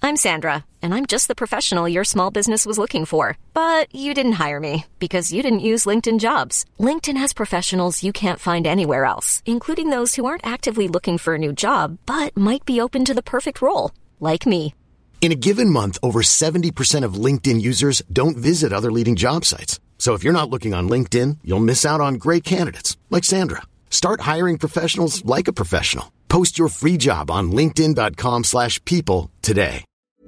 I'm Sandra, and I'm just the professional your small business was looking for. But you didn't hire me because you didn't use LinkedIn Jobs. LinkedIn has professionals you can't find anywhere else, including those who aren't actively looking for a new job, but might be open to the perfect role, like me. In a given month, over 70% of LinkedIn users don't visit other leading job sites. So if you're not looking on LinkedIn, you'll miss out on great candidates, like Sandra. Start hiring professionals like a professional. Post your free job on linkedin.com/people today.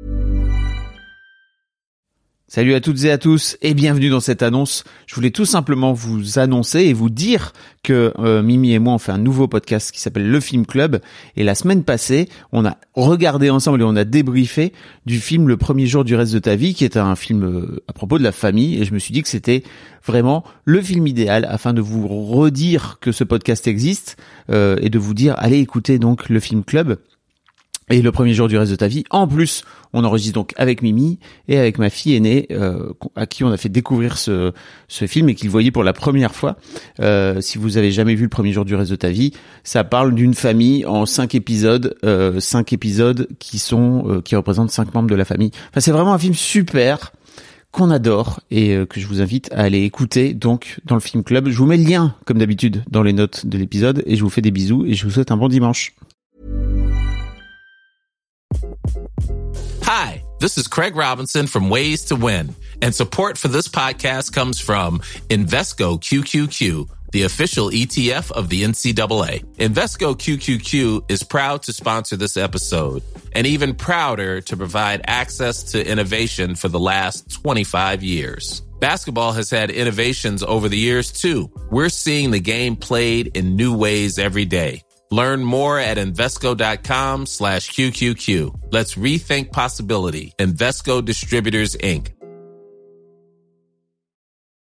Salut à toutes et à tous et bienvenue dans cette annonce. Je voulais tout simplement vous annoncer et vous dire que Mimi et moi on fait un nouveau podcast qui s'appelle Le Film Club et la semaine passée on a regardé ensemble et on a débriefé du film Le Premier Jour du Reste de ta Vie qui est un film à propos de la famille et je me suis dit que c'était vraiment le film idéal afin de vous redire que ce podcast existe et de vous dire allez écouter donc Le Film Club. Et Le Premier Jour du Reste de ta Vie. En plus, on enregistre donc avec Mimi et avec ma fille aînée, à qui on a fait découvrir ce film et qu'il voyait pour la première fois. Si vous avez jamais vu Le Premier Jour du Reste de ta Vie, ça parle d'une famille en 5 épisodes, 5 épisodes qui représentent 5 membres de la famille. Enfin, c'est vraiment un film super qu'on adore et que je vous invite à aller écouter donc dans le Film Club. Je vous mets le lien, comme d'habitude, dans les notes de l'épisode et je vous fais des bisous et je vous souhaite un bon dimanche. Hi, this is Craig Robinson from Ways to Win, and support for this podcast comes from Invesco QQQ, the official ETF of the NCAA. Invesco QQQ is proud to sponsor this episode, and even prouder to provide access to innovation for the last 25 years. Basketball has had innovations over the years, too. We're seeing the game played in new ways every day. Learn more at Invesco.com/QQQ. Let's rethink possibility. Invesco Distributors, Inc.